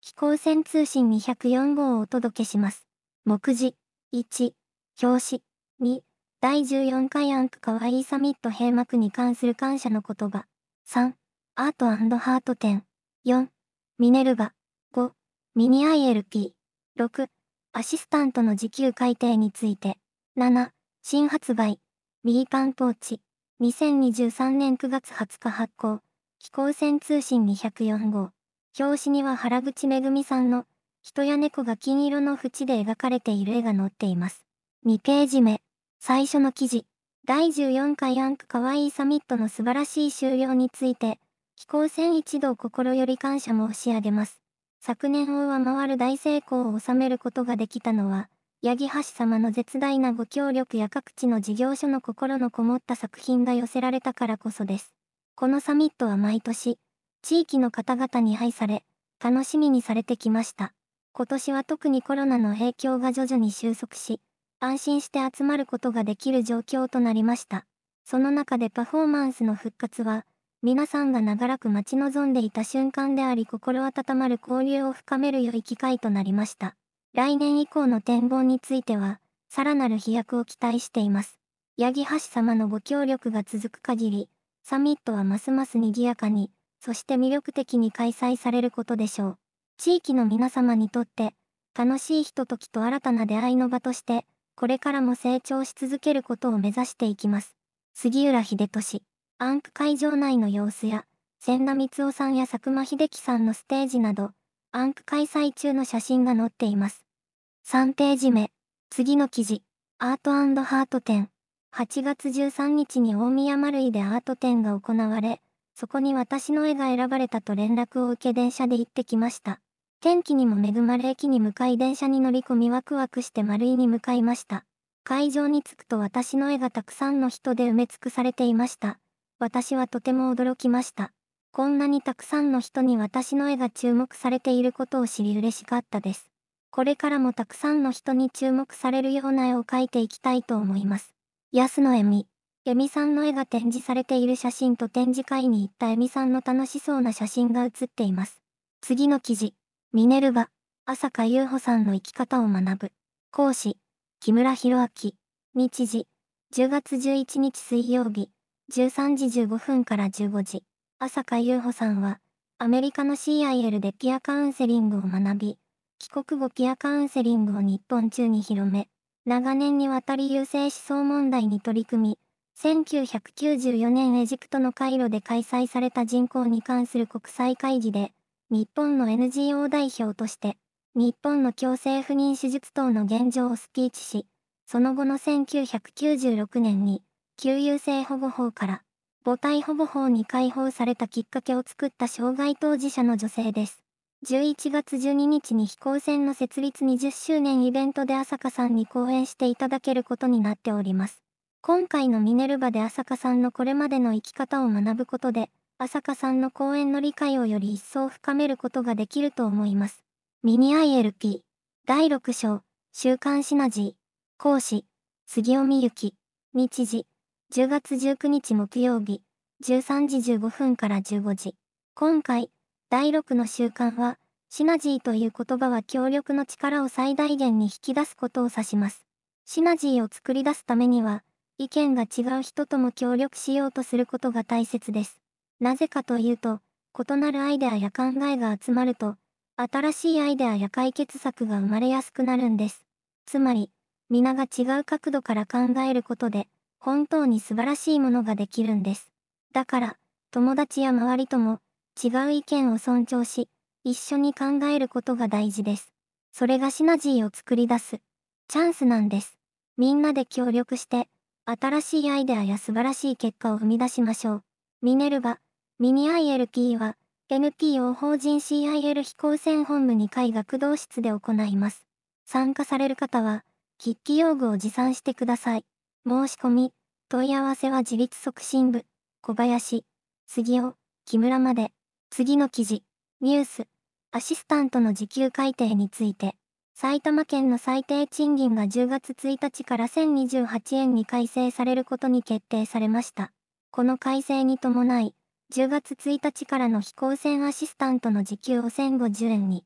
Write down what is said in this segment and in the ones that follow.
飛行船通信204号をお届けします。目次1、表紙2、第14回アンクかわいいサミット閉幕に関する感謝の言葉3、アート&ハート展4、ミネルヴァ5、ミニ ILP 6、アシスタントの時給改定について7、新発売ミーパンポーチ2023年9月20日発行飛行船通信204号表紙には原口めぐみさんの人や猫が金色の縁で描かれている絵が載っています。2ページ目。最初の記事。第14回アンクかわいいサミットの素晴らしい終了について、飛行船一同心より感謝申し上げます。昨年を上回る大成功を収めることができたのは、八木橋様の絶大なご協力や各地の事業所の心のこもった作品が寄せられたからこそです。このサミットは毎年、地域の方々に愛され、楽しみにされてきました。今年は特にコロナの影響が徐々に収束し、安心して集まることができる状況となりました。その中でパフォーマンスの復活は、皆さんが長らく待ち望んでいた瞬間であり心温まる交流を深める良い機会となりました。来年以降の展望については、さらなる飛躍を期待しています。八木橋様のご協力が続く限り、サミットはますます賑やかに、そして魅力的に開催されることでしょう。地域の皆様にとって、楽しいひとときと新たな出会いの場として、これからも成長し続けることを目指していきます。杉浦秀俊、アンク会場内の様子や、千田光夫さんや佐久間秀樹さんのステージなど、アンク開催中の写真が載っています。3ページ目。次の記事、アート&ハート展。8月13日に大宮マルイでアート展が行われ、そこに私の絵が選ばれたと連絡を受け電車で行ってきました。天気にも恵まれ駅に向かい電車に乗り込みワクワクしてマルイに向かいました。会場に着くと私の絵がたくさんの人で埋め尽くされていました。私はとても驚きました。こんなにたくさんの人に私の絵が注目されていることを知り嬉しかったです。これからもたくさんの人に注目されるような絵を描いていきたいと思います。安野恵美。恵美さんの絵が展示されている写真と展示会に行った恵美さんの楽しそうな写真が写っています。次の記事。ミネルヴァ。朝香優穂さんの生き方を学ぶ。講師。木村博明。日時。10月11日水曜日。13時15分から15時。朝香優穂さんは、アメリカの CIL でピアカウンセリングを学び、帰国後ピアカウンセリングを日本中に広め、長年にわたり優生思想問題に取り組み、1994年エジプトのカイロで開催された人口に関する国際会議で、日本の NGO 代表として、日本の強制不妊手術等の現状をスピーチし、その後の1996年に、旧優生保護法から、母体保護法に解放されたきっかけを作った障害当事者の女性です。11月12日に飛行船の設立20周年イベントで朝香さんに講演していただけることになっております。今回のミネルヴァで朝香さんのこれまでの生き方を学ぶことで、朝香さんの講演の理解をより一層深めることができると思います。ミニ ILP 第6章週刊シナジー講師杉尾美幸日時10月19日木曜日13時15分から15時今回第6の習慣はシナジーという言葉は協力の力を最大限に引き出すことを指します。シナジーを作り出すためには意見が違う人とも協力しようとすることが大切です。なぜかというと、異なるアイデアや考えが集まると、新しいアイデアや解決策が生まれやすくなるんです。つまり、皆が違う角度から考えることで、本当に素晴らしいものができるんです。だから、友達や周りとも、違う意見を尊重し、一緒に考えることが大事です。それがシナジーを作り出す、チャンスなんです。みんなで協力して、新しいアイデアや素晴らしい結果を生み出しましょう。ミネルヴァ、ミニ ILP は、NPO 法人 CIL 飛行船本部2階学童室で行います。参加される方は、筆記用具を持参してください。申し込み、問い合わせは自立促進部、小林、杉尾、木村まで。次の記事、ニュース、アシスタントの時給改定について。埼玉県の最低賃金が10月1日から1028円に改正されることに決定されました。この改正に伴い、10月1日からの飛行船アシスタントの時給を1050円に、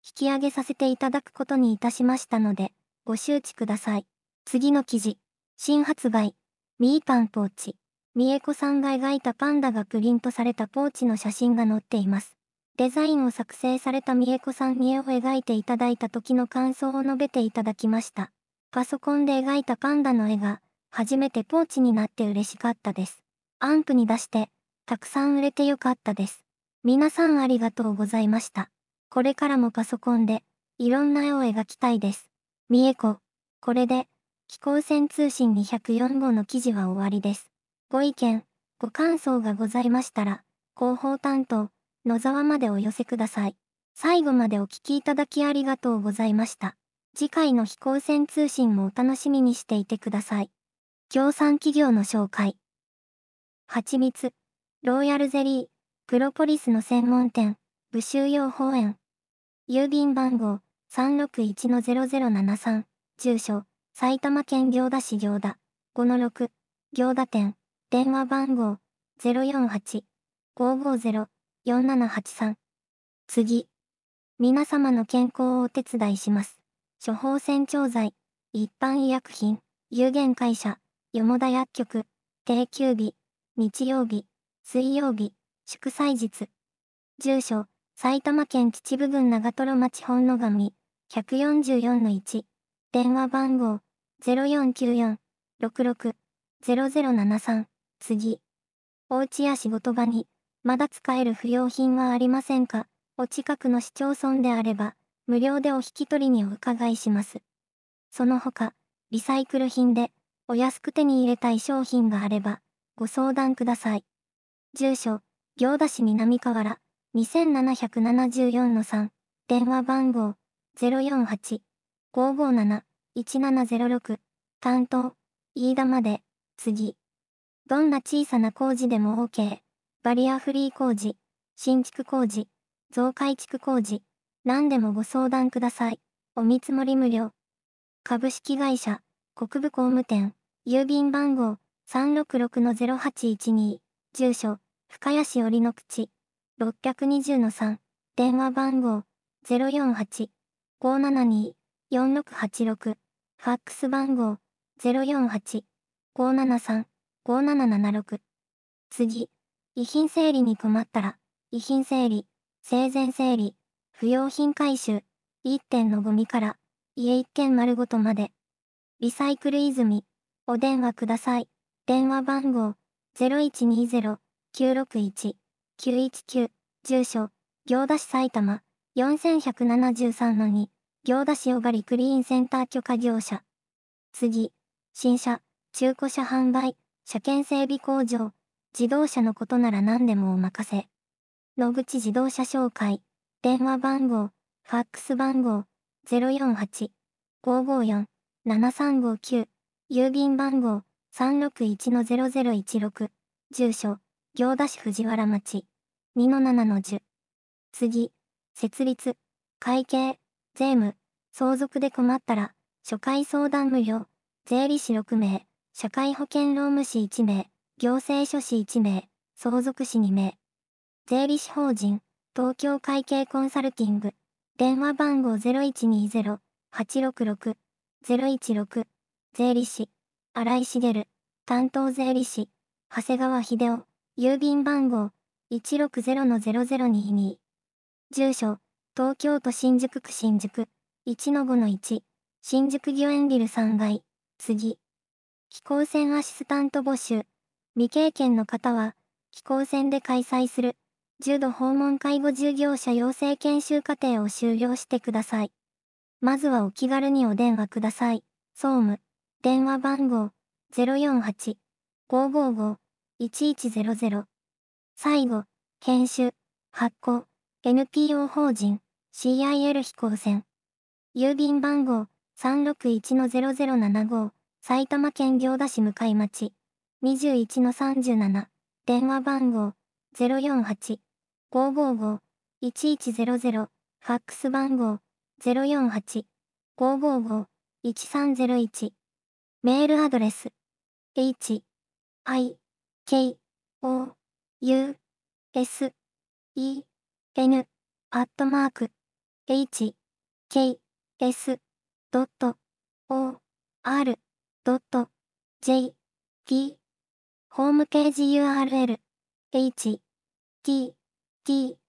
引き上げさせていただくことにいたしましたので、ご周知ください。次の記事。新発売。ミーパンポーチ。みえこさんが描いたパンダがプリントされたポーチの写真が載っています。デザインを作成されたみえこさんに絵を描いていただいた時の感想を述べていただきました。パソコンで描いたパンダの絵が、初めてポーチになって嬉しかったです。アンプに出して、たくさん売れてよかったです。皆さんありがとうございました。これからもパソコンで、いろんな絵を描きたいです。みえこ。これで、飛行船通信204号の記事は終わりです。ご意見、ご感想がございましたら、広報担当、野沢までお寄せください。最後までお聞きいただきありがとうございました。次回の飛行船通信もお楽しみにしていてください。協賛企業の紹介。はちみつ、ローヤルゼリー、プロポリスの専門店、武州養蜂園。郵便番号、361-0073、住所、埼玉県行田市行田、5-6、行田店、電話番号、048-550-4783。次。皆様の健康をお手伝いします。処方箋調剤、一般医薬品、有限会社、よ田薬局、定休日、日曜日、水曜日、祝祭日。住所、埼玉県秩父郡長瀞町本野上、144-1。電話番号、0494-66-0073。次。お家や仕事場に、まだ使える不要品はありませんか？お近くの市町村であれば、無料でお引き取りにお伺いします。その他、リサイクル品で、お安く手に入れたい商品があれば、ご相談ください。住所、行田市南河原、2774-3。電話番号、048-557-1706。担当、飯田まで、次。どんな小さな工事でも OK。バリアフリー工事、新築工事、増改築工事、何でもご相談ください。お見積もり無料。株式会社、国分工務店、郵便番号、366-0812、住所、深谷市折の口、620-3、電話番号、048-572-4686、ファックス番号、048-573-5776。次。遺品整理に困ったら、遺品整理、生前整理、不要品回収、一点のゴミから、家一軒丸ごとまで。リサイクル泉、お電話ください。電話番号、0120-961-919、住所、行田市埼玉、4173-2、行田市小狩クリーンセンター許可業者。次。新車、中古車販売、車検整備工場、自動車のことなら何でもお任せ。野口自動車紹介。電話番号、ファックス番号、048-554-7359。郵便番号、361-0016。住所、行田市藤原町、2-7-10。次。設立、会計、税務、相続で困ったら、初回相談無料。税理士6名、社会保険労務士1名、行政書士1名、相続士2名。税理士法人、東京会計コンサルティング。電話番号0120-866-016。税理士、新井茂。担当税理士、長谷川秀夫。郵便番号、160-0022。住所、東京都新宿区新宿、1-5-1。新宿御苑ビル3階。次。飛行船アシスタント募集。未経験の方は、飛行船で開催する、重度訪問介護従業者養成研修課程を修了してください。まずはお気軽にお電話ください。総務。電話番号、048-555-1100。最後、研修、発行、NPO 法人、CIL 飛行船。郵便番号、361-0075。埼玉県行田市向町、21-37。電話番号、048-555-1100。ファックス番号、048-555-1301。メールアドレス、h, i, k, o, u, s, e, n, h, k, s, o, r, j, p、ホームページ URL、h, t, t,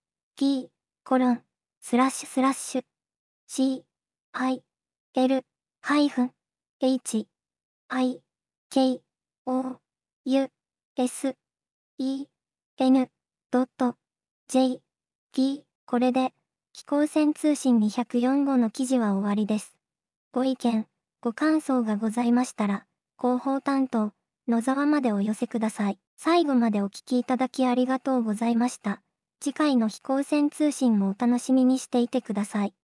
p、c, i, l, h, i, k, o, u, s, e, n, j, p、これで、飛行船通信204号の記事は終わりです。ご意見、ご感想がございましたら、広報担当、野沢までお寄せください。最後までお聞きいただきありがとうございました。次回の飛行船通信もお楽しみにしていてください。